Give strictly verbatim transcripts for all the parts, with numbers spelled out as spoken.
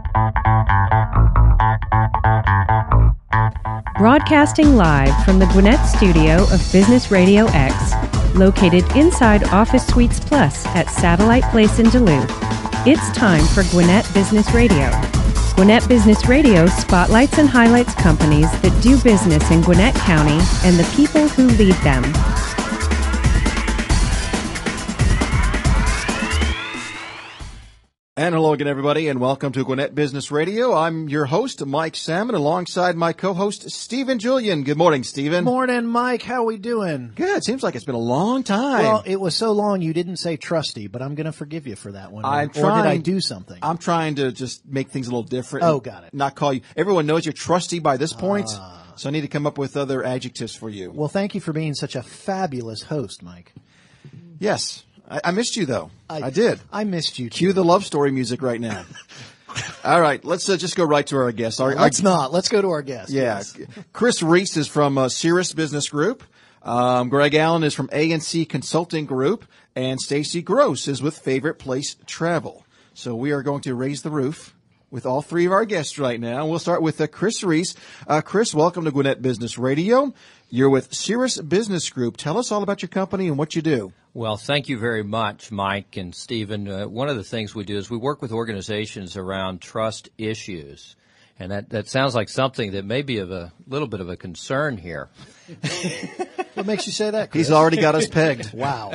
Broadcasting live from the Gwinnett studio of Business Radio X, located inside Office Suites Plus at Satellite Place in Duluth. It's time for Gwinnett Business Radio. Gwinnett Business Radio spotlights and highlights companies that do business in Gwinnett County and the people who lead them. And hello again, everybody, and welcome to Gwinnett Business Radio. I'm your host, Mike Salmon, alongside my co-host, Stephen Julian. Good morning, Stephen. Morning, Mike. How we doing? Good. Seems like it's been a long time. Well, it was so long you didn't say trusty, but I'm going to forgive you for that one. I'm or trying, did I do something? I'm trying to just make things a little different. Oh, got it. Not call you. Everyone knows you're trusty by this point, uh, so I need to come up with other adjectives for you. Well, thank you for being such a fabulous host, Mike. Yes. I, I missed you, though. I, I did. I missed you, too. Cue the love story music right now. All right. Let's uh, just go right to our guest. Our, Let's our, not. Let's go to our guest. Yeah. Yes. Chris Reese is from uh, Cirrus Business Group. Um, Greg Allen is from A and C Consulting Group. And Stacy Gross is with Favorite Place Travel. So we are going to raise the roof with all three of our guests right now. We'll start with uh, Chris Reese. Uh, Chris, welcome to Gwinnett Business Radio. You're with Cirrus Business Group. Tell us all about your company and what you do. Well, thank you very much, Mike and Stephen. Uh, one of the things we do is we work with organizations around trust issues. And that, that sounds like something that may be of a little bit of a concern here. What makes you say that, Chris? He's already got us pegged. Wow.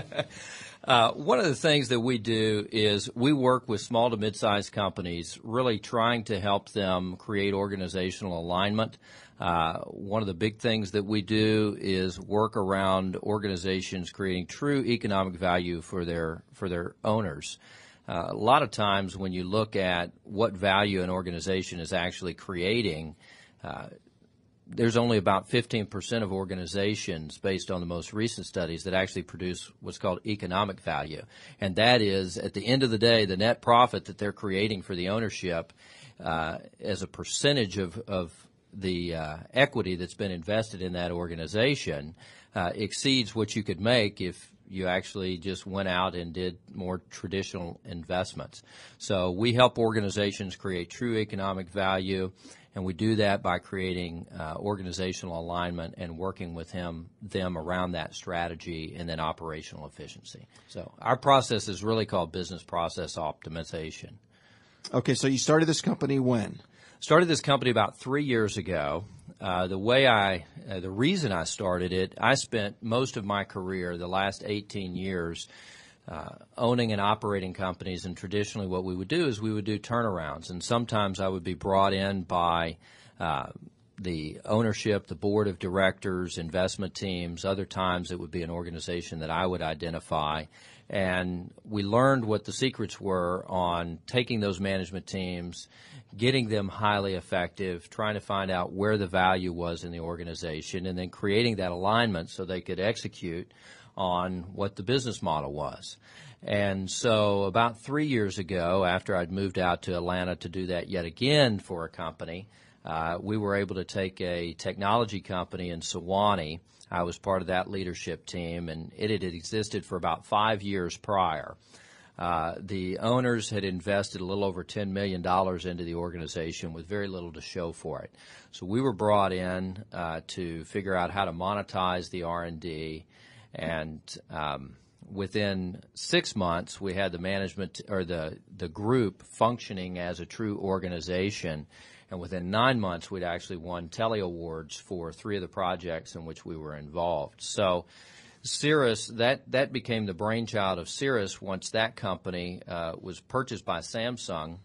Uh, one of the things that we do is we work with small to mid-sized companies, really trying to help them create organizational alignment. Uh, one of the big things that we do is work around organizations creating true economic value for their for their owners. Uh, a lot of times when you look at what value an organization is actually creating, uh, there's only about fifteen percent of organizations, based on the most recent studies, that actually produce what's called economic value. And that is, at the end of the day, the net profit that they're creating for the ownership uh, as a percentage of, of the uh, equity that's been invested in that organization uh, exceeds what you could make if you actually just went out and did more traditional investments. So we help organizations create true economic value, and we do that by creating uh, organizational alignment and working with him, them around that strategy and then operational efficiency. So our process is really called business process optimization. Okay, so you started this company when? Started this company about three years ago. Uh, the way I, uh, the reason I started it, I spent most of my career, the last eighteen years, uh, owning and operating companies. And traditionally, what we would do is we would do turnarounds. And sometimes I would be brought in by uh, the ownership, the board of directors, investment teams. Other times, it would be an organization that I would identify. And we learned what the secrets were on taking those management teams, getting them highly effective, trying to find out where the value was in the organization, and then creating that alignment so they could execute on what the business model was. And so about three years ago, after I'd moved out to Atlanta to do that yet again for a company, uh, we were able to take a technology company in Sewanee. I was part of that leadership team, and it had existed for about five years prior. Uh, the owners had invested a little over ten million dollars into the organization with very little to show for it. So we were brought in uh, to figure out how to monetize the R and D, and um, within six months we had the management or the, the group functioning as a true organization. And within nine months, we'd actually won Telly Awards for three of the projects in which we were involved. So Cirrus, that, that became the brainchild of Cirrus once that company uh, was purchased by Samsung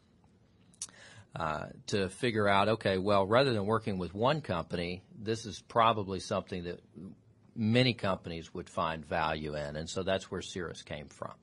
uh, to figure out, okay, well, rather than working with one company, this is probably something that many companies would find value in. And so that's where Cirrus came from.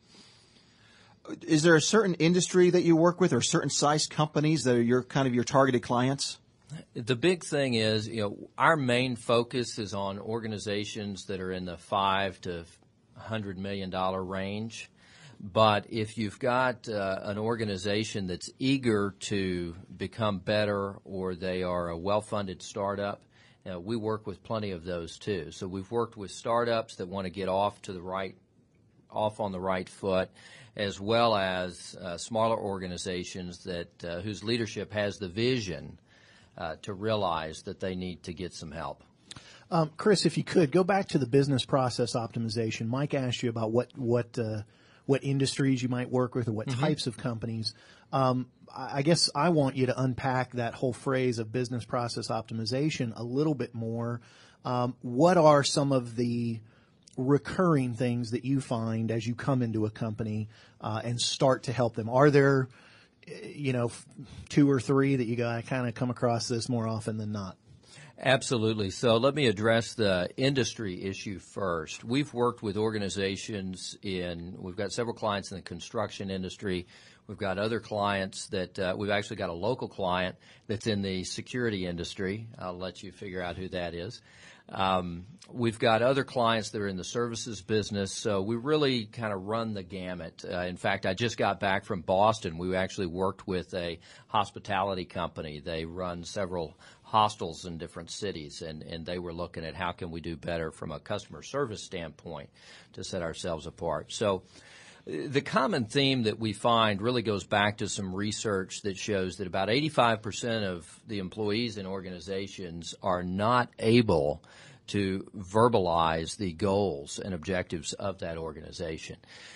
Is there a certain industry that you work with or certain size companies that are your kind of your targeted clients? The big thing is, you know, our main focus is on organizations that are in the five to one hundred million dollars range. But if you've got uh, an organization that's eager to become better, or they are a well-funded startup, you know, we work with plenty of those too. So we've worked with startups that want to get off to the right off on the right foot, as well as uh, smaller organizations that uh, whose leadership has the vision uh, to realize that they need to get some help. Um, Chris, if you could, go back to the business process optimization. Mike asked you about what what uh, what industries you might work with or what mm-hmm. types of companies. Um, I guess I want you to unpack that whole phrase of business process optimization a little bit more. Um, what are some of the recurring things that you find as you come into a company uh, and start to help them? Are there, you know, two or three that you got to kind of come across this more often than not? Absolutely. So let me address the industry issue first. We've worked with organizations in, we've got several clients in the construction industry. We've got other clients that, uh, we've actually got a local client that's in the security industry. I'll let you figure out who that is. Um, we've got other clients that are in the services business, so we really kind of run the gamut. Uh, in fact, I just got back from Boston. We actually worked with a hospitality company. They run several hostels in different cities, and, and they were looking at how can we do better from a customer service standpoint to set ourselves apart. So the common theme that we find really goes back to some research that shows that about eighty-five percent of the employees in organizations are not able to verbalize the goals and objectives of that organization.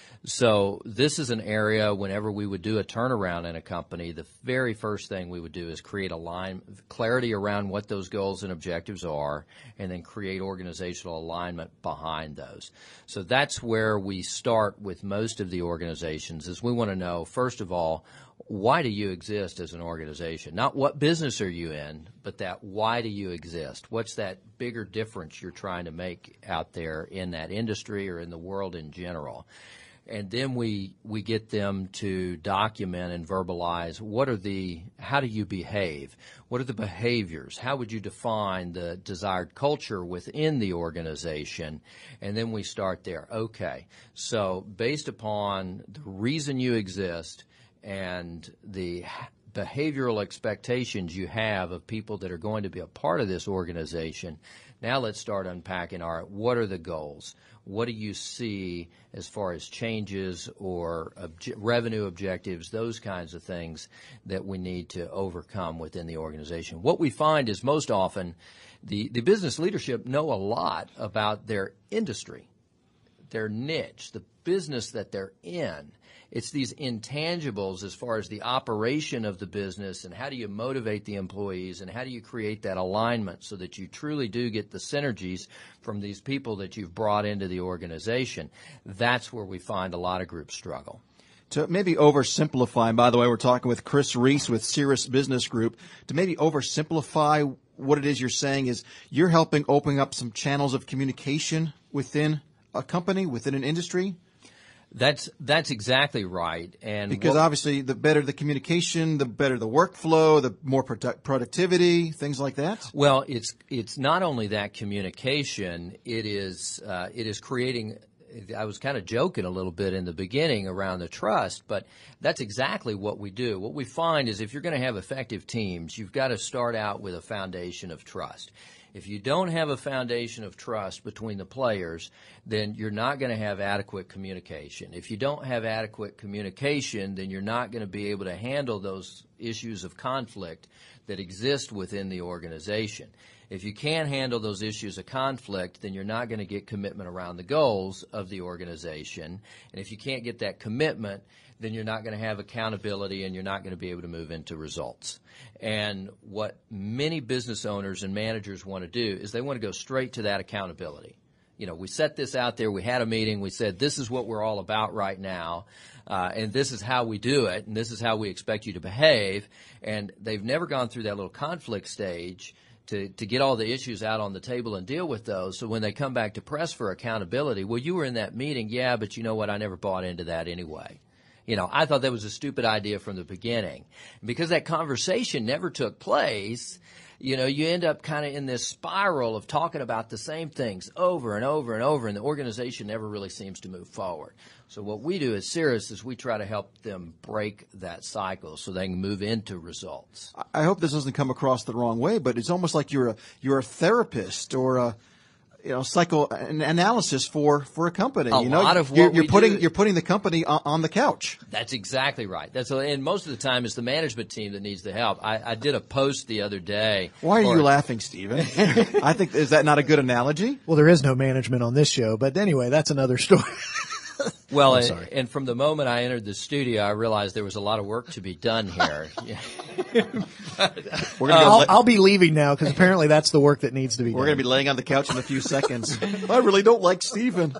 So this is an area, whenever we would do a turnaround in a company, the very first thing we would do is create a line, clarity around what those goals and objectives are, and then create organizational alignment behind those. So that's where we start with most of the organizations, is we want to know, first of all, why do you exist as an organization? Not what business are you in, but that why do you exist? What's that bigger difference you're trying to make out there in that industry or in the world in general? And then we we get them to document and verbalize what are the, how do you behave? What are the behaviors? How would you define the desired culture within the organization? And then we start there. Okay, so based upon the reason you exist and the behavioral expectations you have of people that are going to be a part of this organization, now let's start unpacking, all right, what are the goals? What do you see as far as changes or obje- revenue objectives, those kinds of things that we need to overcome within the organization? What we find is most often the, the business leadership know a lot about their industry, their niche, the business that they're in. It's these intangibles as far as the operation of the business and how do you motivate the employees and how do you create that alignment so that you truly do get the synergies from these people that you've brought into the organization. That's where we find a lot of groups struggle. To maybe oversimplify, and by the way, we're talking with Chris Reese with Cirrus Business Group, to maybe oversimplify what it is you're saying is you're helping open up some channels of communication within a company, within an industry? That's that's exactly right, and because what, obviously the better the communication, the better the workflow, the more produ- productivity, things like that. Well, it's it's not only that communication; it is uh, it is creating. I was kind of joking a little bit in the beginning around the trust, but that's exactly what we do. What we find is if you're going to have effective teams, you've got to start out with a foundation of trust. If you don't have a foundation of trust between the players, then you're not going to have adequate communication. If you don't have adequate communication, then you're not going to be able to handle those issues of conflict that exist within the organization. If you can't handle those issues of conflict, then you're not going to get commitment around the goals of the organization. And if you can't get that commitment, then you're not going to have accountability and you're not going to be able to move into results. And what many business owners and managers want to do is they want to go straight to that accountability. You know, we set this out there, we had a meeting, we said this is what we're all about right now, uh, and this is how we do it, and this is how we expect you to behave. And they've never gone through that little conflict stage to, to get all the issues out on the table and deal with those. So when they come back to press for accountability, well, you were in that meeting, yeah, but you know what, I never bought into that anyway. You know, I thought that was a stupid idea from the beginning. Because that conversation never took place, you know, you end up kind of in this spiral of talking about the same things over and over and over, and the organization never really seems to move forward. So what we do at Cirrus is we try to help them break that cycle so they can move into results. I hope this doesn't come across the wrong way, but it's almost like you're a, you're a therapist or a, you know, psycho analysis for, for a company. A you know, lot of what you're, you're we putting do- you're putting the company on, on the couch. That's exactly right. That's and most of the time it's the management team that needs the help. I, I did a post the other day. Why are for- you laughing, Stephen? I think is that not a good analogy? Well, there is no management on this show, but anyway, that's another story. Well, I'm and, sorry. and from the moment I entered the studio, I realized there was a lot of work to be done here. Yeah. We're gonna go I'll, la- I'll be leaving now because apparently that's the work that needs to be we're done. going to be laying on the couch in a few seconds. I really don't like Stephen.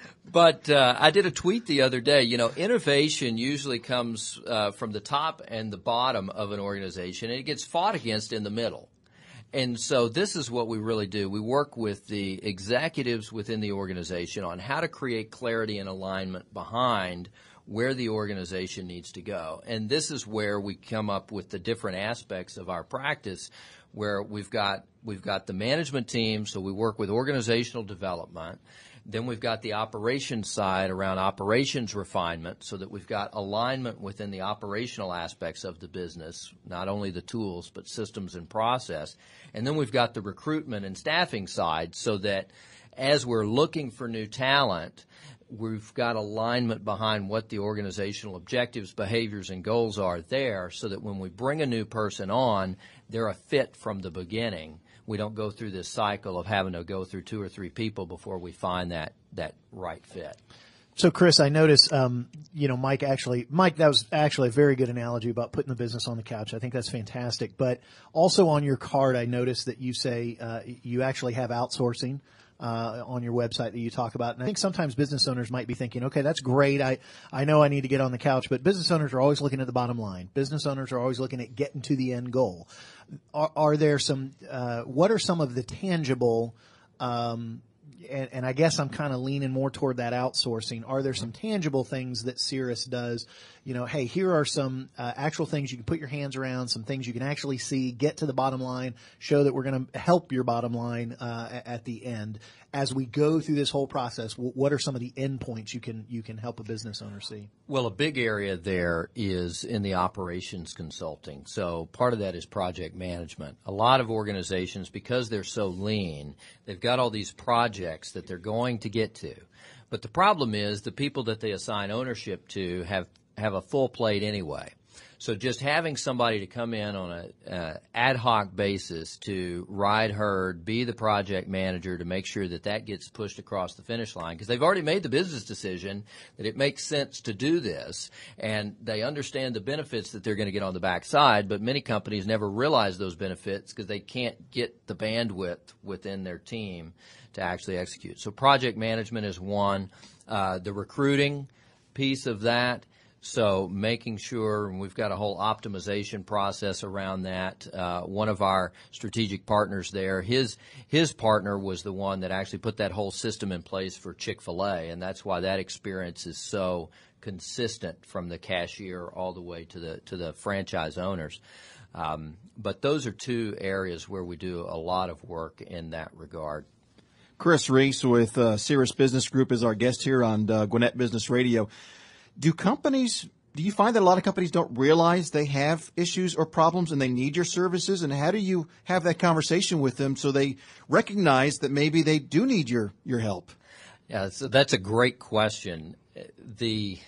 But uh, I did a tweet the other day. You know, innovation usually comes uh, from the top and the bottom of an organization, and it gets fought against in the middle. And so this is what we really do. We work with the executives within the organization on how to create clarity and alignment behind where the organization needs to go. And this is where we come up with the different aspects of our practice, where we've got we've got the management team, so we work with organizational development. Then we've got the operations side around operations refinement, so that we've got alignment within the operational aspects of the business, not only the tools, but systems and process. And then we've got the recruitment and staffing side, so that as we're looking for new talent, we've got alignment behind what the organizational objectives, behaviors, and goals are there, so that when we bring a new person on, they're a fit from the beginning. We don't go through this cycle of having to go through two or three people before we find that, that right fit. So, Chris, I noticed, um, you know, Mike actually, Mike, that was actually a very good analogy about putting the business on the couch. I think that's fantastic. But also on your card, I noticed that you say uh, you actually have outsourcing uh, on your website that you talk about. And I think sometimes business owners might be thinking, okay, that's great. I, I know I need to get on the couch, but business owners are always looking at the bottom line. Business owners are always looking at getting to the end goal. Are, are there some, uh, what are some of the tangible, um, and, and I guess I'm kind of leaning more toward that outsourcing. Are there some tangible things that Cirrus does? You know, hey, here are some uh, actual things you can put your hands around, some things you can actually see, get to the bottom line, show that we're going to help your bottom line uh, at the end. As we go through this whole process, what are some of the endpoints you can you can help a business owner see? Well, a big area there is in the operations consulting. So part of that is project management. A lot of organizations, because they're so lean, they've got all these projects that they're going to get to. But the problem is the people that they assign ownership to have, have a full plate anyway. So just having somebody to come in on a uh, ad hoc basis to ride herd, be the project manager to make sure that that gets pushed across the finish line, because they've already made the business decision that it makes sense to do this, and they understand the benefits that they're going to get on the backside, but many companies never realize those benefits because they can't get the bandwidth within their team to actually execute. So project management is one. Uh, the recruiting piece of that. So making sure, and we've got a whole optimization process around that. Uh, one of our strategic partners there, his his partner was the one that actually put that whole system in place for Chick-fil-A, and that's why that experience is so consistent from the cashier all the way to the to the franchise owners. Um, but those are two areas where we do a lot of work in that regard. Chris Reese with uh, Cirrus Business Group is our guest here on uh, Gwinnett Business Radio. Do companies, do you find that a lot of companies don't realize they have issues or problems and they need your services? And how do you have that conversation with them so they recognize that maybe they do need your, your help? Yeah, so that's a great question. The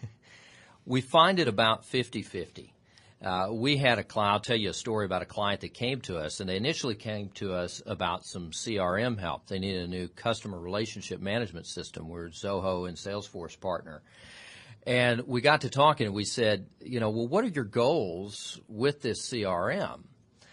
we find it about fifty-fifty. Uh, we had a client, I'll tell you a story about a client that came to us, and they initially came to us about some C R M help. They needed a new customer relationship management system. We're Zoho and Salesforce partner. And we got to talking, and we said, you know, well, what are your goals with this C R M?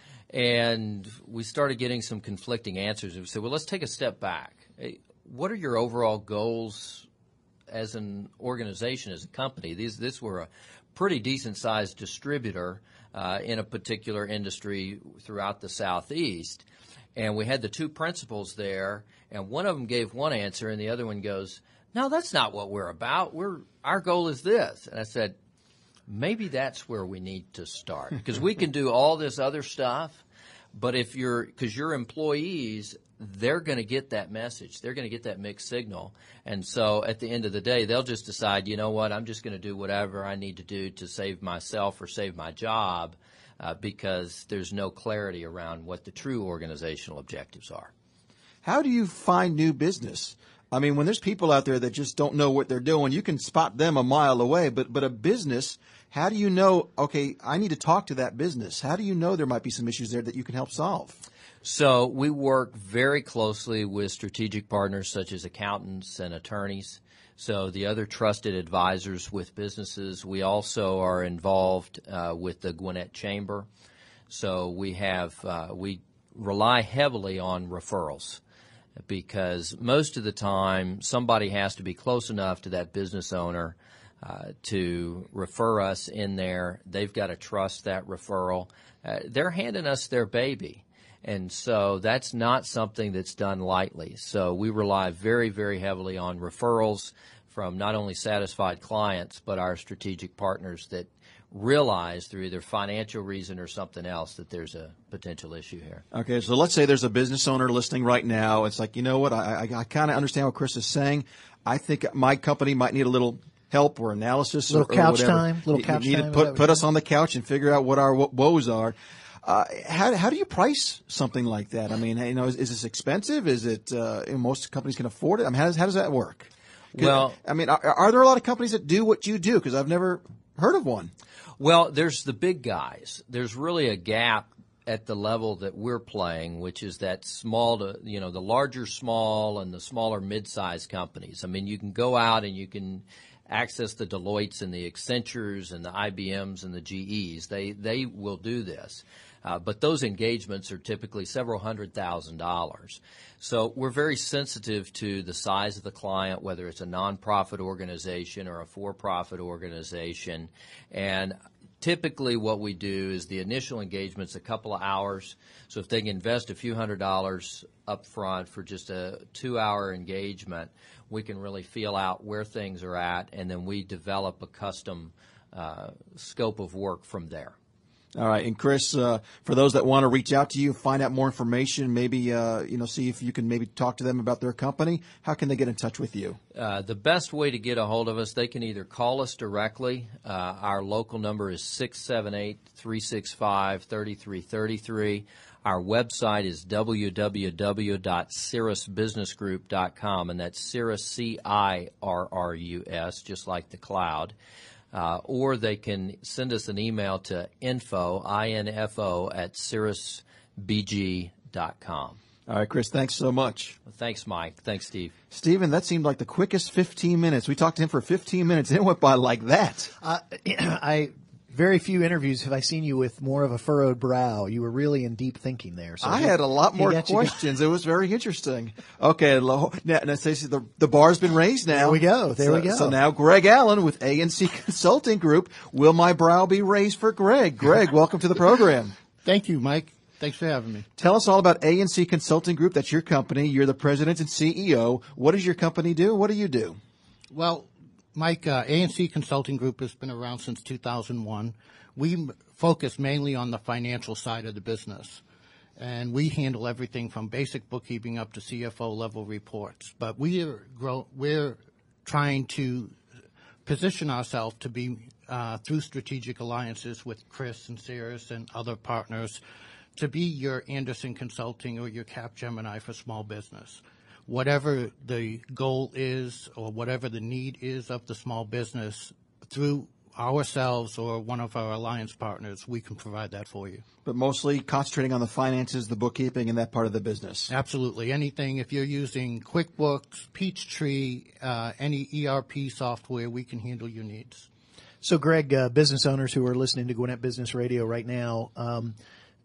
And we started getting some conflicting answers. And we said, well, let's take a step back. Hey, what are your overall goals as an organization, as a company? These, this were a pretty decent-sized distributor uh, in a particular industry throughout the Southeast. And we had the two principals there, and one of them gave one answer, and the other one goes, no, that's not what we're about. We're our goal is this. And I said, maybe that's where we need to start, because we can do all this other stuff, but if you're because your employees, they're going to get that message. They're going to get that mixed signal. And so at the end of the day, they'll just decide, you know what, I'm just going to do whatever I need to do to save myself or save my job uh, because there's no clarity around what the true organizational objectives are. how do you find new business? I mean, when there's people out there that just don't know what they're doing, you can spot them a mile away. But but a business, how do you know, okay, I need to talk to that business? How do you know there might be some issues there that you can help solve? So we work very closely with strategic partners such as accountants and attorneys. So the other trusted advisors with businesses. We also are involved uh, with the Gwinnett Chamber. So we have uh, we rely heavily on referrals, because most of the time somebody has to be close enough to that business owner uh, to refer us in there. They've got to trust that referral. Uh, they're handing us their baby. And so that's not something that's done lightly. So we rely very, very heavily on referrals from not only satisfied clients, but our strategic partners that realize through either financial reason or something else that there's a potential issue here. Okay, so let's say there's a business owner listening right now. It's like, you know what, I, I, I kind of understand what Chris is saying. I think my company might need a little help or analysis little or, couch or whatever. time, little you, couch you need time. to put, put us on the couch and figure out what our woes are. Uh, how, how do you price something like that? I mean, you know, is, is this expensive? Is it, uh, most companies can afford it? I mean, how does, how does that work? Well, I mean, are, are there a lot of companies that do what you do? Because I've never heard of one. Well, there's the big guys. There's really a gap at the level that we're playing, which is that small to, you know, the larger small and the smaller mid-sized companies. I mean, you can go out and you can access the Deloittes and the Accentures and the I B Ms and the G Es. They, they will do this. Uh, but those engagements are typically several hundred thousand dollars. So we're very sensitive to the size of the client, whether it's a nonprofit organization or a for-profit organization. And typically what we do is the initial engagement's a couple of hours. So if they can invest a few hundred dollars up front for just a two-hour engagement, we can really feel out where things are at, and then we develop a custom uh, scope of work from there. All right. And Chris, uh, for those that want to reach out to you, find out more information, maybe, uh, you know, see if you can maybe talk to them about their company, how can they get in touch with you? Uh, the best way to get a hold of us, they can either call us directly. Uh, our local number is six seven eight, three six five, three three three three. Our website is w w w dot cirrus business group dot com, and that's Cirrus, C I R R U S, just like the cloud. Uh, or they can send us an email to info, I N F O, at cirrus b g dot com. All right, Chris, thanks so much. Well, thanks, Mike. Thanks, Steve. Stephen, that seemed like the quickest fifteen minutes. We talked to him for fifteen minutes, and it went by like that. Uh, I very few interviews have I seen you with more of a furrowed brow. You were really in deep thinking there. So I he, had a lot more questions. It was very interesting. Okay, now, now Stacey, the, the bar's been raised now. There we go. There so, we go. So now Greg Allen with A N C Consulting Group. Will my brow be raised for Greg? Greg, welcome to the program. Thank you, Mike. Thanks for having me. Tell us all about A N C Consulting Group. That's your company. You're the president and C E O. What does your company do? What do you do? Well, Mike, uh, A N C Consulting Group has been around since two thousand one. We focus mainly on the financial side of the business, and we handle everything from basic bookkeeping up to C F O level reports. But we are grow, we're trying to position ourselves to be uh, through strategic alliances with Chris and Cirrus and other partners to be your Anderson Consulting or your Capgemini for small business. Whatever the goal is or whatever the need is of the small business, through ourselves or one of our alliance partners, we can provide that for you. But mostly concentrating on the finances, the bookkeeping, and that part of the business. Absolutely. Anything, if you're using QuickBooks, Peachtree, uh, any E R P software, we can handle your needs. So, Greg, uh, business owners who are listening to Gwinnett Business Radio right now, um,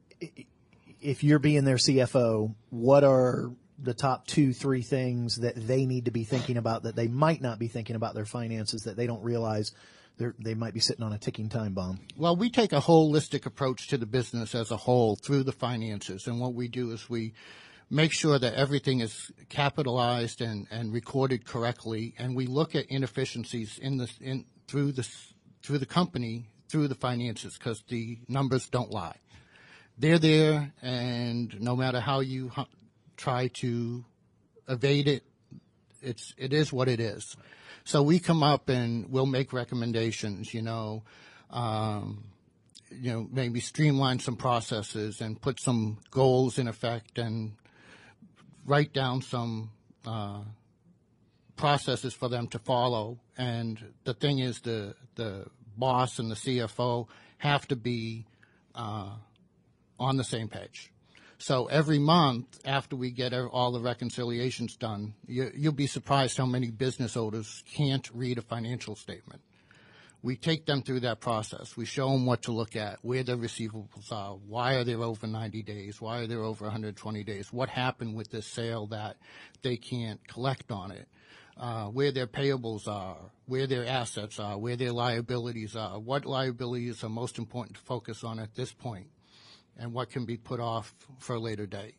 if you're being their C F O, what are the top two, three things that they need to be thinking about that they might not be thinking about their finances that they don't realize they're, they might be sitting on a ticking time bomb? Well, we take a holistic approach to the business as a whole through the finances. And what we do is we make sure that everything is capitalized and, and recorded correctly. And we look at inefficiencies in the, in, through the, through the company, through the finances, because the numbers don't lie. They're there, and no matter how you hu- try to evade it, it's, it is what it is. So we come up and we'll make recommendations, you know, um, you know, maybe streamline some processes and put some goals in effect and write down some uh, processes for them to follow. And the thing is, the the boss and the C F O have to be uh, on the same page. So every month after we get all the reconciliations done, you, you'll be surprised how many business owners can't read a financial statement. We take them through that process. We show them what to look at, where their receivables are, why are they over ninety days, why are they over one hundred twenty days, what happened with this sale that they can't collect on it, uh, where their payables are, where their assets are, where their liabilities are, what liabilities are most important to focus on at this point, and what can be put off for a later date.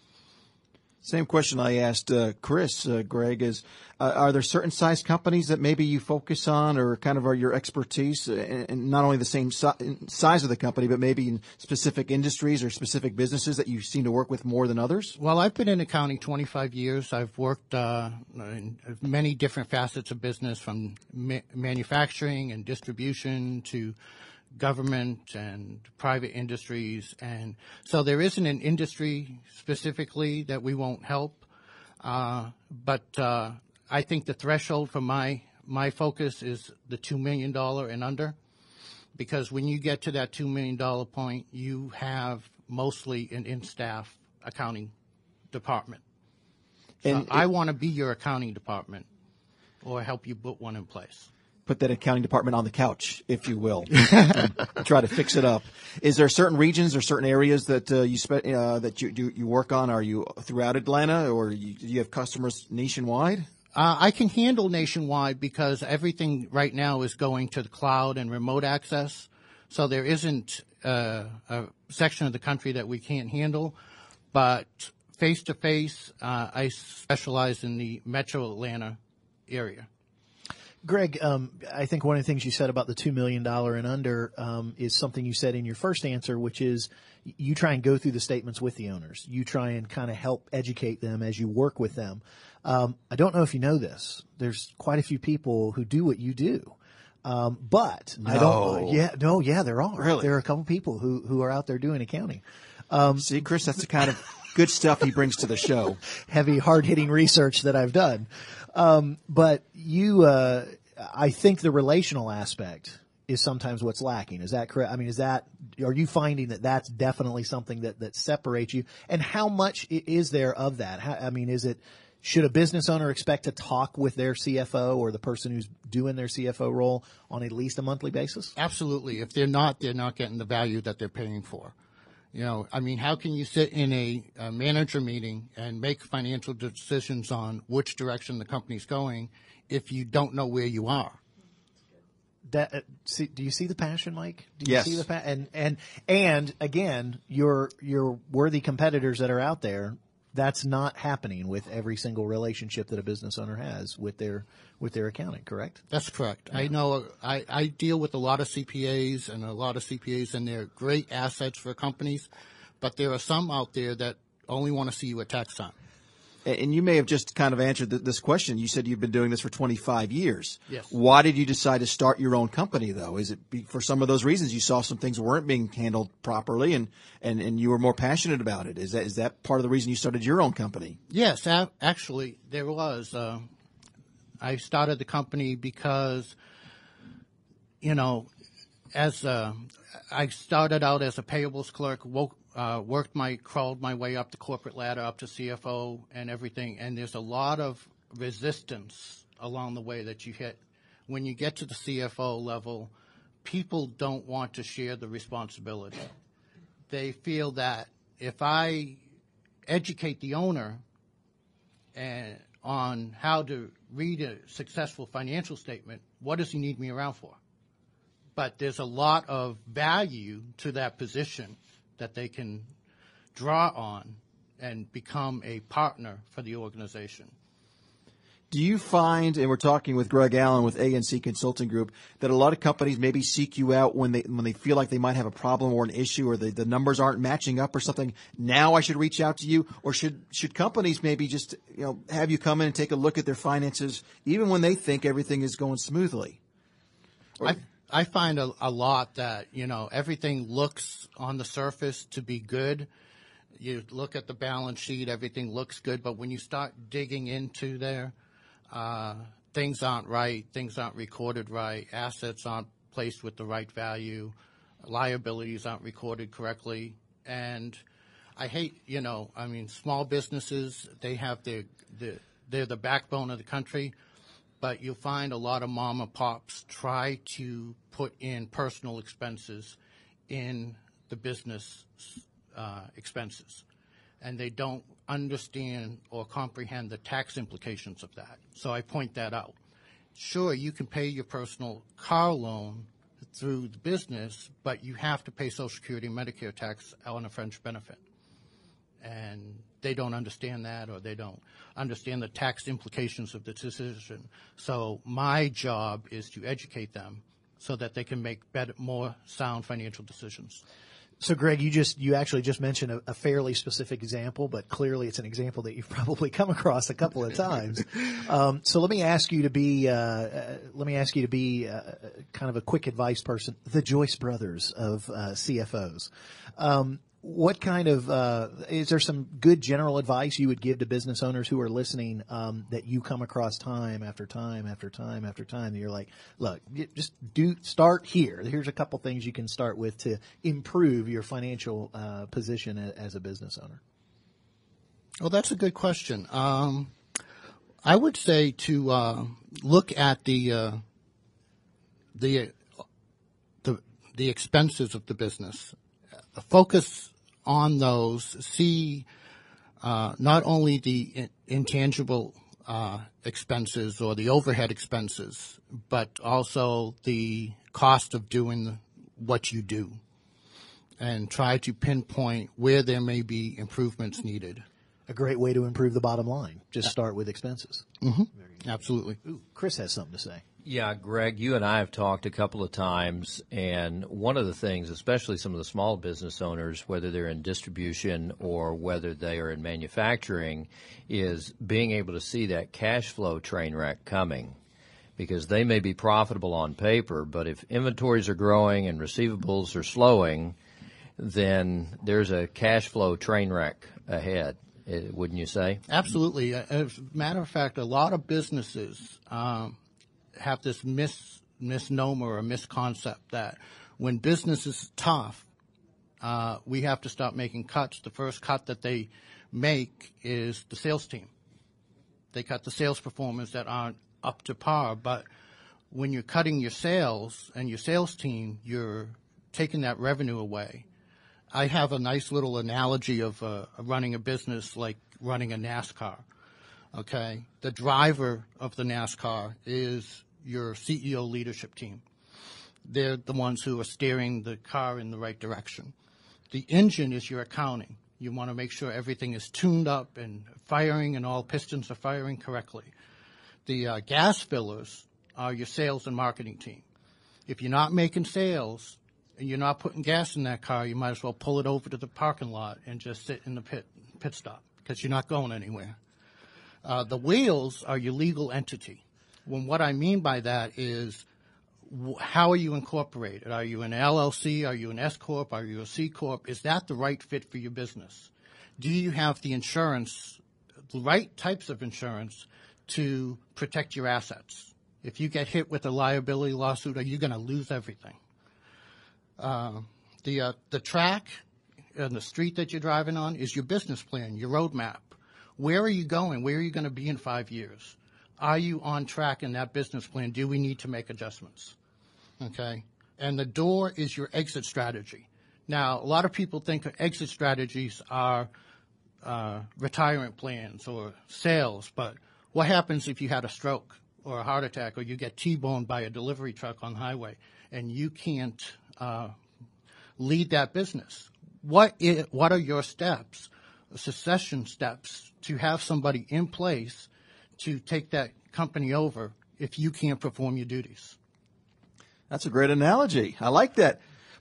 Same question I asked uh, Chris, uh, Greg, is uh, are there certain size companies that maybe you focus on or kind of are your expertise, and uh, not only the same si- size of the company, but maybe in specific industries or specific businesses that you seem to work with more than others? Well, I've been in accounting twenty-five years. I've worked uh, in many different facets of business, from ma- manufacturing and distribution to government and private industries. And so there isn't an industry specifically that we won't help. Uh, but uh, I think the threshold for my, my focus is the two million dollars and under, because when you get to that two million dollars point, you have mostly an in-staff accounting department. So and I it, want to be your accounting department or help you put one in place. Put that accounting department on the couch, if you will, try to fix it up. Is there certain regions or certain areas that uh, you spe- uh, that you, you you work on? Are you throughout Atlanta, or you, do you have customers nationwide? Uh, I can handle nationwide because everything right now is going to the cloud and remote access. So there isn't uh, a section of the country that we can't handle. But face to face, I specialize in the Metro Atlanta area. Greg, um, I think one of the things you said about the two million dollars and under um, is something you said in your first answer, which is you try and go through the statements with the owners. You try and kind of help educate them as you work with them. Um, I don't know if you know this. There's quite a few people who do what you do. Um, but no. I don't, yeah, no, yeah, there are. Really? There are a couple people who, who are out there doing accounting. Um, See, Chris, that's the kind of good stuff he brings to the show. Heavy, hard-hitting research that I've done. Um, but you, uh, I think the relational aspect is sometimes what's lacking. Is that correct? I mean, is that, are you finding that that's definitely something that, that separates you? And how much is there of that? How, I mean, is it, should a business owner expect to talk with their C F O or the person who's doing their C F O role on at least a monthly basis? Absolutely. If they're not, they're not getting the value that they're paying for. You know, I mean, how can you sit in a, a manager meeting and make financial decisions on which direction the company's going if you don't know where you are? That, uh, see, do you see the passion, Mike? Do you Yes. see the pa- and and and again, your your worthy competitors that are out there, that's not happening with every single relationship that a business owner has with their with their accounting, correct? That's correct. I know I, I deal with a lot of C P As and a lot of C P As, and they're great assets for companies, but there are some out there that only want to see you at tax time. And you may have just kind of answered th- this question. You said you've been doing this for twenty-five years. Yes. Why did you decide to start your own company, though? Is it be, for some of those reasons you saw some things weren't being handled properly, and, and, and you were more passionate about it? Is that is that part of the reason you started your own company? Yes, a- actually, there was. Uh, I started the company because, you know, as uh, I started out as a payables clerk, woke, uh, worked my, crawled my way up the corporate ladder, up to C F O and everything, and there's a lot of resistance along the way that you hit. When you get to the C F O level, people don't want to share the responsibility. They feel that if I educate the owner and on how to read a successful financial statement, what does he need me around for? But there's a lot of value to that position that they can draw on and become a partner for the organization. Do you find, and we're talking with Greg Allen with A N C Consulting Group, that a lot of companies maybe seek you out when they when they feel like they might have a problem or an issue, or the, the numbers aren't matching up or something? Now I should reach out to you, or should should companies maybe just you know have you come in and take a look at their finances, even when they think everything is going smoothly? Or, I I find a, a lot that you know everything looks on the surface to be good, You look at the balance sheet, everything looks good, but when you start digging into there, uh, things aren't right, things aren't recorded right, assets aren't placed with the right value, liabilities aren't recorded correctly, and I hate, you know, I mean, small businesses, they have their, their they're the backbone of the country, but you'll find a lot of mom and pops try to put in personal expenses in the business uh, expenses, and they don't understand or comprehend the tax implications of that. So I point that out. Sure, you can pay your personal car loan through the business, but you have to pay Social Security and Medicare tax on a fringe benefit. And they don't understand that, or they don't understand the tax implications of the decision. So my job is to educate them so that they can make better, more sound financial decisions. So, Greg, you just you actually just mentioned a, a fairly specific example, but clearly it's an example that you've probably come across a couple of times. Um, so let me ask you to be uh, uh, let me ask you to be uh, kind of a quick advice person, the Joyce brothers of uh, C F Os. Um, What kind of uh, is there some good general advice you would give to business owners who are listening um, that you come across time after time after time after time? That you're like, look, just do start here. Here's a couple things you can start with to improve your financial uh, position as a business owner. Well, that's a good question. Um, I would say to uh, look at the uh, the the the expenses of the business. Focus on those, see uh, not only the in- intangible uh, expenses or the overhead expenses, but also the cost of doing what you do, and try to pinpoint where there may be improvements needed. A great way to improve the bottom line. Just start with expenses. Mm-hmm. Absolutely. Ooh, Chris has something to say. Yeah, Greg, you and I have talked a couple of times, and one of the things, especially some of the small business owners, whether they're in distribution or whether they are in manufacturing, is being able to see that cash flow train wreck coming, because they may be profitable on paper, but if inventories are growing and receivables are slowing, then there's a cash flow train wreck ahead, wouldn't you say? Absolutely. As a matter of fact, a lot of businesses um, have this mis- misnomer or misconcept that when business is tough, uh, we have to stop making cuts. The first cut that they make is the sales team. They cut the sales performers that aren't up to par. But when you're cutting your sales and your sales team, you're taking that revenue away. I have a nice little analogy of uh, running a business like running a NASCAR. Okay, the driver of the NASCAR is your C E O leadership team. They're the ones who are steering the car in the right direction. The engine is your accounting. You want to make sure everything is tuned up and firing and all pistons are firing correctly. The uh, gas fillers are your sales and marketing team. If you're not making sales and you're not putting gas in that car, you might as well pull it over to the parking lot and just sit in the pit pit stop, because you're not going anywhere. Uh, the wheels are your legal entity. When what I mean by that is, wh- how are you incorporated? Are you an L L C? Are you an S Corp? Are you a C Corp? Is that the right fit for your business? Do you have the insurance, the right types of insurance to protect your assets? If you get hit with a liability lawsuit, are you going to lose everything? Uh, the uh, the track and the street that you're driving on is your business plan, your roadmap. Where are you going? Where are you going to be in five years? Are you on track in that business plan? Do we need to make adjustments? Okay. And the door is your exit strategy. Now, a lot of people think exit strategies are uh, retirement plans or sales, but what happens if you had a stroke or a heart attack, or you get T-boned by a delivery truck on the highway and you can't uh, lead that business? What is, what are your steps, succession steps, to have somebody in place to take that company over if you can't perform your duties? That's a great analogy. I like that.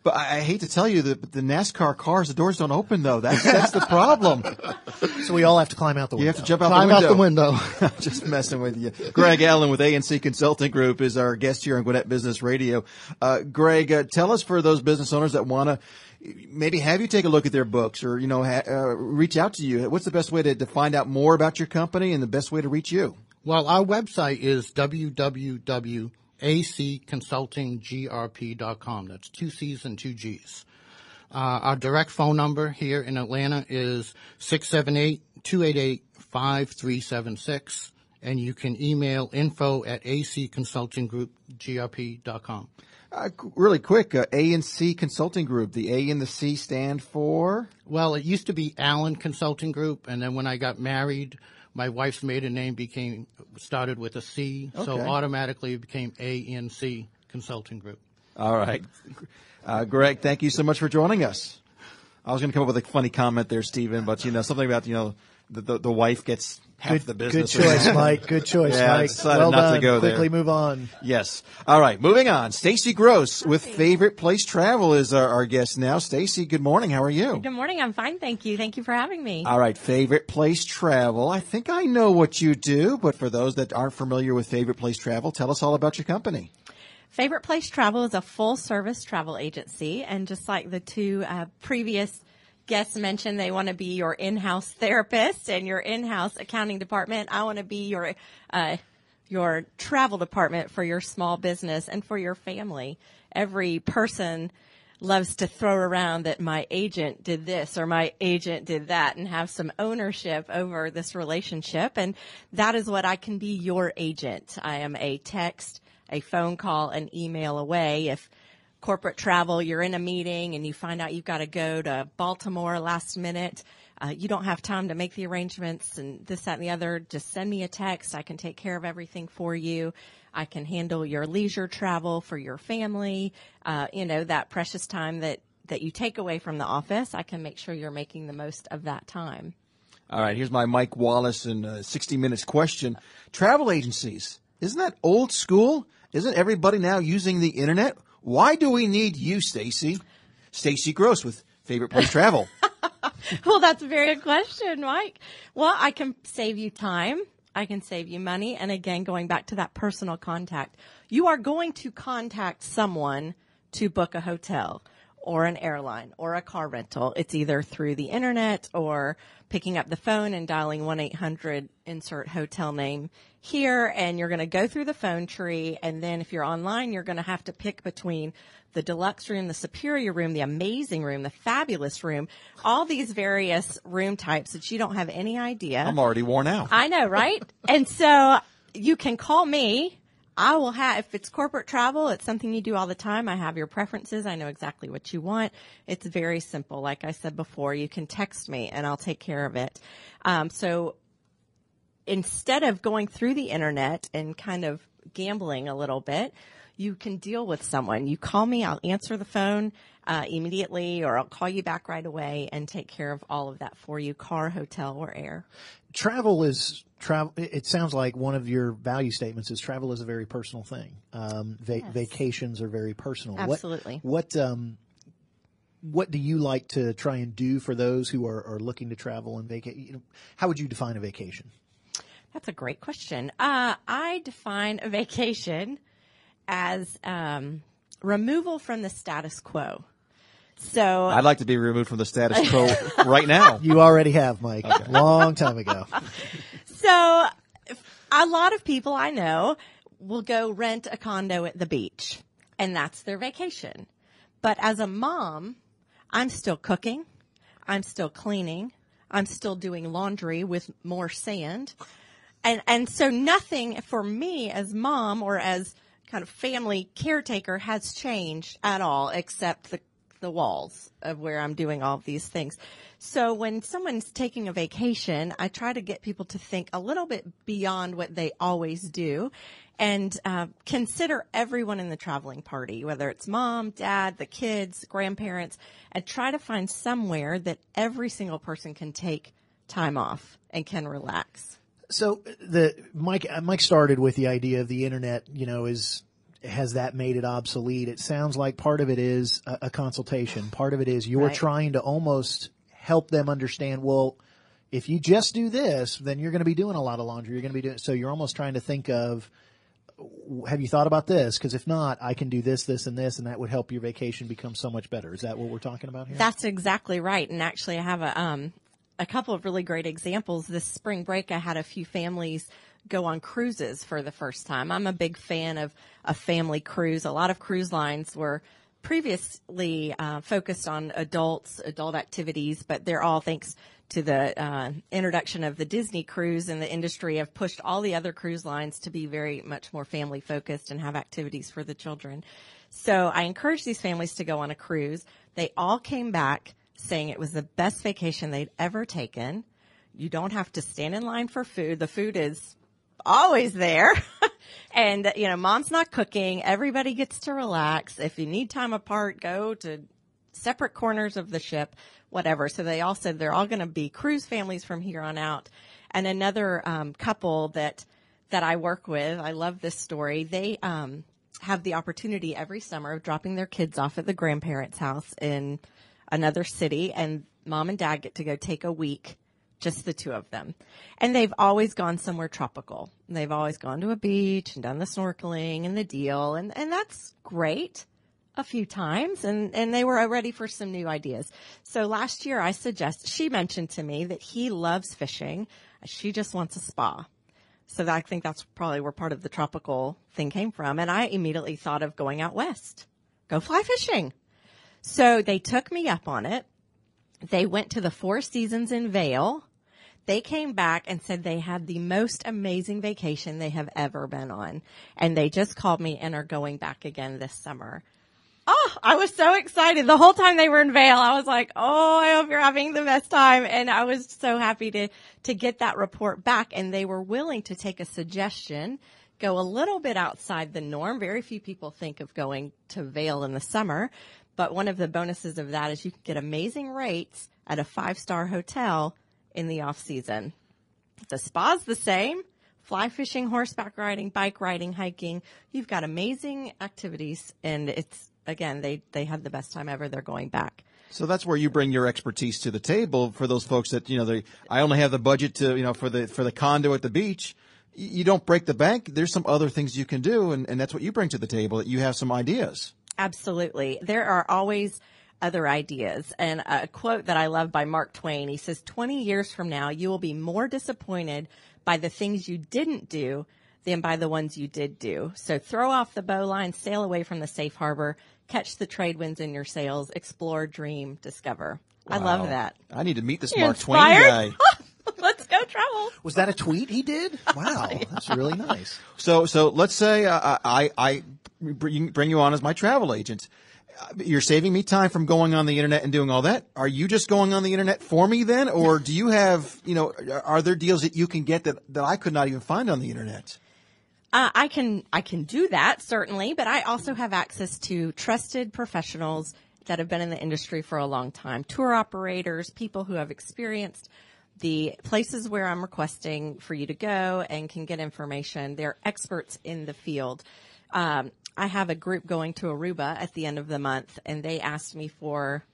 But I, I hate to tell you that the NASCAR cars, the doors don't open though. That's that's the problem. So we all have to climb out the window. You have to jump out Climb the window. out the window. Just messing with you. Greg Allen with A and C Consulting Group is our guest here on Gwinnett Business Radio. Uh, Greg, uh, tell us for those business owners that want to maybe have you take a look at their books or, you know, ha- uh, reach out to you. What's the best way to, to find out more about your company and the best way to reach you? Well, our website is w w w dot a c consulting g r p dot com. That's two C's and two G's. Uh, our direct phone number here in Atlanta is six seven eight, two eight eight, five three seven six. And you can email info at a c consulting group g r p dot com. Uh, really quick, uh, A and C Consulting Group. The A and the C stand for? Well, it used to be Allen Consulting Group, and then when I got married, my wife's maiden name became started with a C, so Okay. automatically it became A and C Consulting Group. All right. Uh, Greg, thank you so much for joining us. I was going to come up with a funny comment there, Stephen, but, you know, something about, you know, the, the, the wife gets half Good, the good business. choice, Mike. Good choice, Yeah, I Mike. decided Well not to done. go there. Quickly move on. Yes. All right. Moving on. Stacy Gross with Favorite Place Travel is our, our guest now. Stacy, good morning. How are you? Good morning. I'm fine. Thank you. Thank you for having me. All right. Favorite Place Travel. I think I know what you do, but for those that aren't familiar with Favorite Place Travel, tell us all about your company. Favorite Place Travel is a full service travel agency. And just like the two uh, previous guests mentioned, they want to be your in-house therapist and your in-house accounting department. I want to be your, uh, your travel department for your small business and for your family. Every person loves to throw around that my agent did this or my agent did that and have some ownership over this relationship. And that is what I can be, your agent. I am a text, a phone call, an email away. If corporate travel, you're in a meeting and you find out you've got to go to Baltimore last minute, uh, you don't have time to make the arrangements and this, that, and the other, just send me a text. I can take care of everything for you. I can handle your leisure travel for your family. Uh, you know, that precious time that, that you take away from the office, I can make sure you're making the most of that time. All right. Here's my Mike Wallace and uh, sixty minutes question. Travel agencies, isn't that old school? Isn't everybody now using the internet? Why do we need you, Stacy? Stacy Gross with Favorite Place Travel. Well, that's a very good question, Mike. Well, I can save you time. I can save you money. And again, going back to that personal contact, you are going to contact someone to book a hotel or an airline or a car rental. It's either through the internet or picking up the phone and dialing one eight hundred insert hotel name here. And you're going to go through the phone tree. And then if you're online, you're going to have to pick between the deluxe room, the superior room, the amazing room, the fabulous room, all these various room types that you don't have any idea. I'm already worn out. I know, right? And so you can call me. I will have, if it's corporate travel, it's something you do all the time. I have your preferences. I know exactly what you want. It's very simple. Like I said before, you can text me and I'll take care of it. Um, so instead of going through the internet and kind of gambling a little bit, you can deal with someone. You call me, I'll answer the phone uh, immediately, or I'll call you back right away and take care of all of that for you, car, hotel, or air. Travel is travel. It sounds like one of your value statements is travel is a very personal thing. Um, va- Yes. Vacations are very personal. Absolutely. What, what, um, what do you like to try and do for those who are, are looking to travel and vacate? You know, how would you define a vacation? That's a great question. Uh, I define a vacation as um, removal from the status quo. So I'd like to be removed from the status quo right now. You already have, Mike. Long time ago. So a lot of people I know will go rent a condo at the beach, and that's their vacation. But as a mom, I'm still cooking. I'm still cleaning. I'm still doing laundry with more sand. And, and so nothing for me as mom or as kind of family caretaker has changed at all except the the walls of where I'm doing all of these things. So when someone's taking a vacation, I try to get people to think a little bit beyond what they always do and uh, consider everyone in the traveling party, whether it's mom, dad, the kids, grandparents, and try to find somewhere that every single person can take time off and can relax. So the Mike Mike started with the idea of the internet, you know, is has that made it obsolete? It sounds like part of it is a, a consultation. Part of it is you're Right. trying to almost help them understand, well, if you just do this, then you're going to be doing a lot of laundry. You're going to be doing, so you're almost trying to think of, have you thought about this? Because if not, I can do this, this, and this, and that would help your vacation become so much better. Is that what we're talking about here? That's exactly right. And actually, I have a um a couple of really great examples. This spring break, I had a few families go on cruises for the first time. I'm a big fan of a family cruise. A lot of cruise lines were previously uh, focused on adults, adult activities, but they're all, thanks to the uh, introduction of the Disney cruise in the industry, have pushed all the other cruise lines to be very much more family focused and have activities for the children. So I encouraged these families to go on a cruise. They all came back saying it was the best vacation they'd ever taken. You don't have to stand in line for food. The food is always there. And, you know, mom's not cooking. Everybody gets to relax. If you need time apart, go to separate corners of the ship, whatever. So they all said they're all going to be cruise families from here on out. And another um, couple that that I work with, I love this story. They um, have the opportunity every summer of dropping their kids off at the grandparents' house in another city, and mom and dad get to go take a week, just the two of them. And they've always gone somewhere tropical. They've always gone to a beach and done the snorkeling and the deal, and, and that's great a few times, and, and they were ready for some new ideas. So last year I suggest, she mentioned to me that he loves fishing. She just wants a spa. So that, I think that's probably where part of the tropical thing came from. And I immediately thought of going out west, go fly fishing. So they took me up on it. They went to the Four Seasons in Vail. They came back and said they had the most amazing vacation they have ever been on. And they just called me and are going back again this summer. Oh, I was so excited. The whole time they were in Vail, I was like, oh, I hope you're having the best time. And I was so happy to, to get that report back. And they were willing to take a suggestion, go a little bit outside the norm. Very few people think of going to Vail in the summer. But one of the bonuses of that is you can get amazing rates at a five-star hotel in the off-season. The spa's the same. Fly fishing, horseback riding, bike riding, hiking. You've got amazing activities, and it's, again, they, they had the best time ever. They're going back. So that's where you bring your expertise to the table for those folks that, you know, they, I only have the budget to, you know, for the, for the condo at the beach. You don't break the bank. There's some other things you can do, and, and that's what you bring to the table, that you have some ideas. Absolutely. There are always other ideas. And a quote that I love by Mark Twain, he says, twenty years from now, you will be more disappointed by the things you didn't do than by the ones you did do. So throw off the bowline, sail away from the safe harbor, catch the trade winds in your sails, explore, dream, discover. Wow. I love that. I need to meet this You're Mark inspired? Twain guy. Let's go travel. Was that a tweet he did? Wow, yeah. That's really nice. So, so let's say uh, I, I bring you on as my travel agent. You're saving me time from going on the internet and doing all that. Are you just going on the internet for me then? Or do you have, you know, are there deals that you can get that, that I could not even find on the internet? Uh, I can, I can do that, certainly, but I also have access to trusted professionals that have been in the industry for a long time. Tour operators, people who have experienced the places where I'm requesting for you to go and can get information. They're experts in the field. Um, I have a group going to Aruba at the end of the month, and they asked me for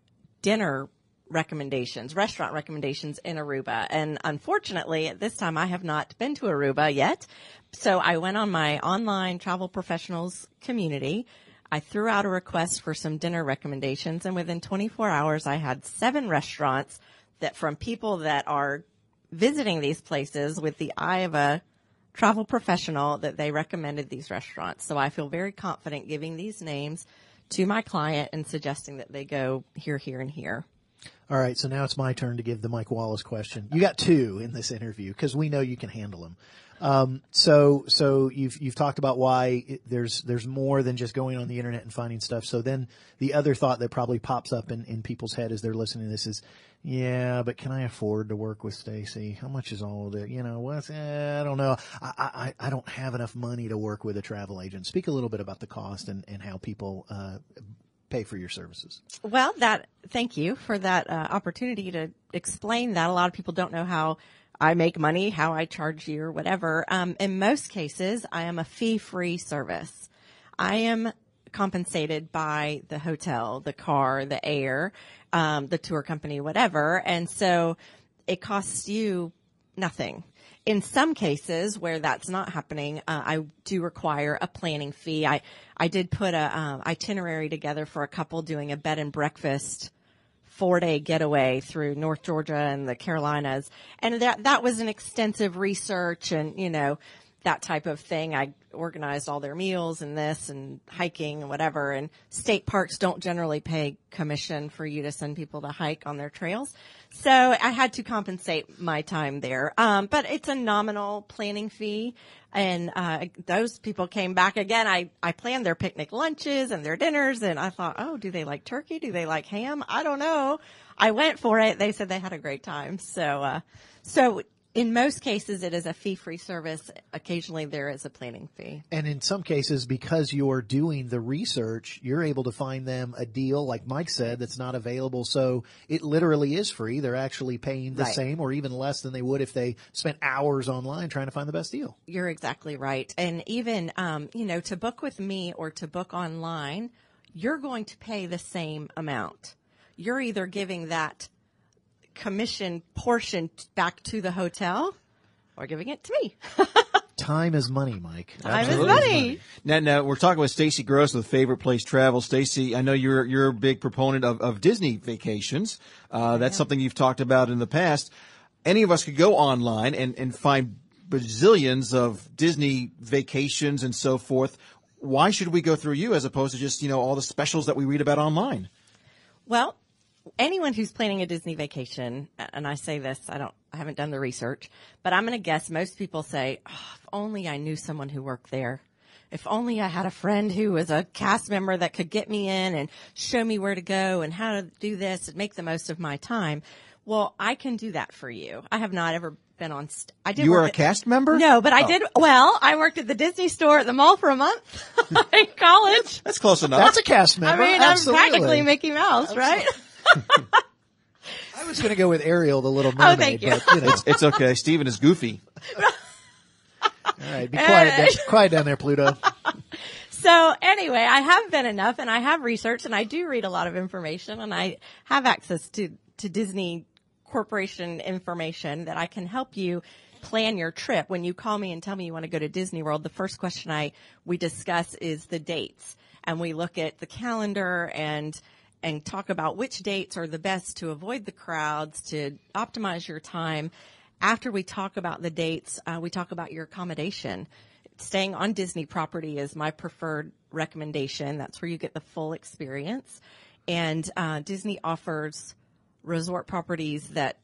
dinner recommendations, restaurant recommendations in Aruba. And unfortunately, at this time, I have not been to Aruba yet. So I went on my online travel professionals community. I threw out a request for some dinner recommendations, and within twenty-four hours, I had seven restaurants that from people that are visiting these places with the eye of a travel professional that they recommended these restaurants. So I feel very confident giving these names to my client and suggesting that they go here, here, and here. All right, so now it's my turn to give the Mike Wallace question. You got two in this interview because we know you can handle them. Um, so, so you've, you've talked about why it, there's, there's more than just going on the internet and finding stuff. So then the other thought that probably pops up in, in people's head as they're listening to this is, yeah, but can I afford to work with Stacy? How much is all of it? You know, what's, eh, I don't know. I, I, I don't have enough money to work with a travel agent. Speak a little bit about the cost and, and how people, uh, pay for your services. Well, that, thank you for that uh, opportunity to explain that. A lot of people don't know how I make money, how I charge you or whatever. Um, in most cases, I am a fee-free service. I am compensated by the hotel, the car, the air, um, the tour company, whatever. And so it costs you nothing. In some cases where that's not happening, uh, I do require a planning fee. I, I did put a um, itinerary together for a couple doing a bed and breakfast four-day getaway through North Georgia and the Carolinas. And that, that was an extensive research and, you know, that type of thing. I organized all their meals and this and hiking and whatever. And state parks don't generally pay commission for you to send people to hike on their trails. So I had to compensate my time there. Um, but it's a nominal planning fee. And, uh, those people came back again. I, I planned their picnic lunches and their dinners. And I thought, oh, do they like turkey? Do they like ham? I don't know. I went for it. They said they had a great time. So, uh, so in most cases, it is a fee-free service. Occasionally, there is a planning fee. And in some cases, because you're doing the research, you're able to find them a deal, like Mike said, that's not available. So it literally is free. They're actually paying the Right. same or even less than they would if they spent hours online trying to find the best deal. You're exactly right. And even, um, you know, to book with me or to book online, you're going to pay the same amount. You're either giving that commission portion back to the hotel or giving it to me. Time is money, Mike. Time is Absolutely. money. Now, now we're talking with Stacy Gross with Favorite Place Travel. Stacy, I know you're you're a big proponent of, of Disney vacations. Uh, that's something you've talked about in the past. Any of us could go online and, and find bazillions of Disney vacations and so forth. Why should we go through you as opposed to just, you know, all the specials that we read about online? Well, anyone who's planning a Disney vacation, and I say this, I don't, I haven't done the research, but I'm going to guess most people say, oh, if only I knew someone who worked there. If only I had a friend who was a cast member that could get me in and show me where to go and how to do this and make the most of my time. Well, I can do that for you. I have not ever been on, st- I did You work are a at- cast member? No, but I Oh. did, well, I worked at the Disney store at the mall for a month in college. That's close enough. That's a cast I member. mean, Absolutely. I'm practically Mickey Mouse, right? I was going to go with Ariel, the Little Mermaid. Oh, thank you. But, you know, It's okay. Steven is goofy. all right, be quiet, down, quiet down there, Pluto. So anyway, I have been enough and I have researched and I do read a lot of information and I have access to, to Disney Corporation information that I can help you plan your trip. When you call me and tell me you want to go to Disney World, the first question I, we discuss is the dates, and we look at the calendar and, and talk about which dates are the best to avoid the crowds, to optimize your time. After we talk about the dates, uh, we talk about your accommodation. Staying on Disney property is my preferred recommendation. That's where you get the full experience. And uh, Disney offers resort properties that,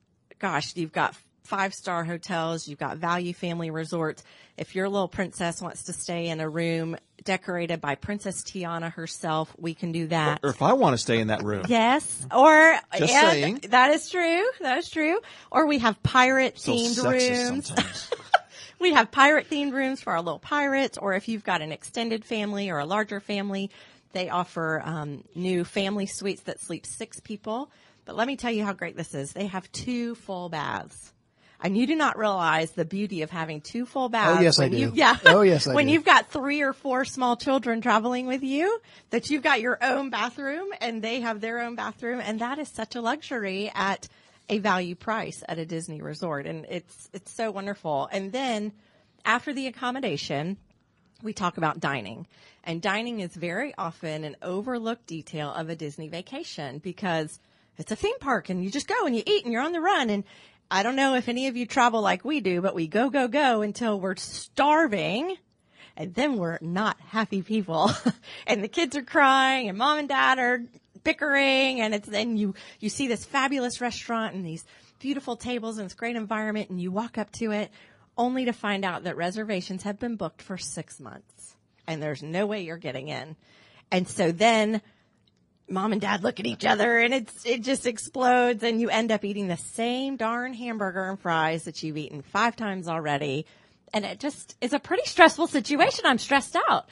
gosh, you've got five-star hotels, you've got value family resorts. If your little princess wants to stay in a room decorated by Princess Tiana herself, we can do that. Or if I want to stay in that room. Yes, or Just and saying. that is true. That is true. Or we have pirate So themed sexist rooms. sometimes. We have pirate themed rooms for our little pirates. Or if you've got an extended family or a larger family, they offer um, new family suites that sleep six people. But let me tell you how great this is. They have two full baths. And you do not realize the beauty of having two full baths. Oh, yes, I when do. you- yeah. Oh, yes, I When do. you've got three or four small children traveling with you, that you've got your own bathroom and they have their own bathroom. And that is such a luxury at a value price at a Disney resort. And it's, it's so wonderful. And then after the accommodation, we talk about dining. And dining is very often an overlooked detail of a Disney vacation because it's a theme park and you just go and you eat and you're on the run. And I don't know if any of you travel like we do, but we go, go, go until we're starving. And then we're not happy people. And the kids are crying and mom and dad are bickering. And it's then you, you see this fabulous restaurant and these beautiful tables and this great environment. And you walk up to it only to find out that reservations have been booked for six months and there's no way you're getting in. And so then mom and dad look at each other and it's, it just explodes and you end up eating the same darn hamburger and fries that you've eaten five times already. And it just is a pretty stressful situation. I'm stressed out.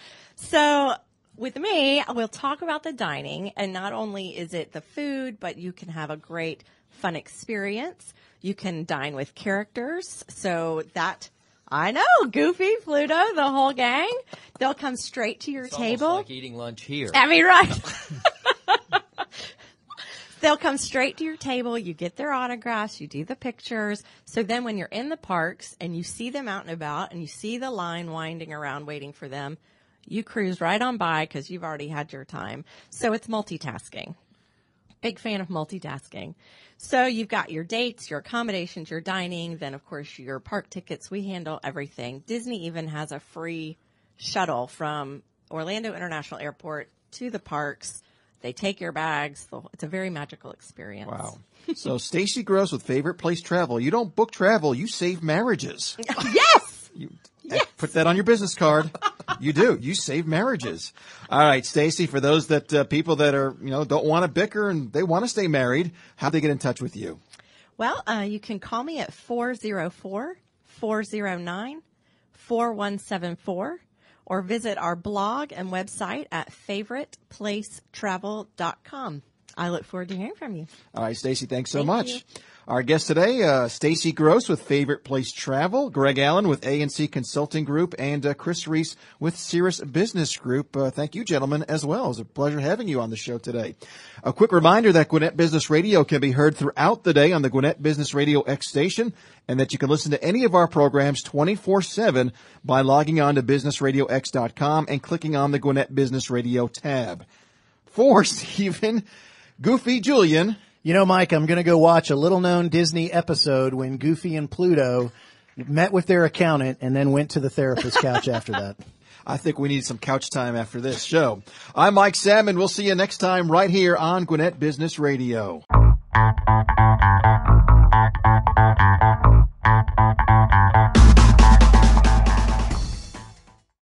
So with me, we'll talk about the dining, and not only is it the food, but you can have a great fun experience. You can dine with characters. So that I know, Goofy, Pluto, the whole gang. They'll come straight to your It's table. almost like eating lunch here. I mean, right. They'll come straight to your table. You get their autographs. You do the pictures. So then when you're in the parks and you see them out and about and you see the line winding around waiting for them, you cruise right on by because you've already had your time. So it's multitasking. Big fan of multitasking. So you've got your dates, your accommodations, your dining, then of course your park tickets. We handle everything. Disney even has a free shuttle from Orlando International Airport to the parks. They take your bags. It's a very magical experience. Wow. So Stacy Gross with Favorite Place Travel. You don't book travel, you save marriages. Yes! You, yes. Put that on your business card. You do. You save marriages. All right, Stacy, for those that uh, people that are, you know, don't want to bicker and they want to stay married, how do they get in touch with you? Well, uh, you can call me at four oh four, four oh nine, four one seven four. Or visit our blog and website at favorite place travel dot com. I look forward to hearing from you. All right, Stacy, thanks so Thank much. you. Our guest today, uh, Stacy Gross with Favorite Place Travel, Greg Allen with A and C Consulting Group, and uh, Chris Reese with Cirrus Business Group. Uh, thank you, gentlemen, as well. It was a pleasure having you on the show today. A quick reminder that Gwinnett Business Radio can be heard throughout the day on the Gwinnett Business Radio X station, and that you can listen to any of our programs twenty-four seven by logging on to business radio x dot com and clicking on the Gwinnett Business Radio tab. For Stephen, Goofy Julian. You know, Mike, I'm going to go watch a little-known Disney episode when Goofy and Pluto met with their accountant and then went to the therapist couch after that. I think we need some couch time after this show. I'm Mike Salmon. We'll see you next time right here on Gwinnett Business Radio.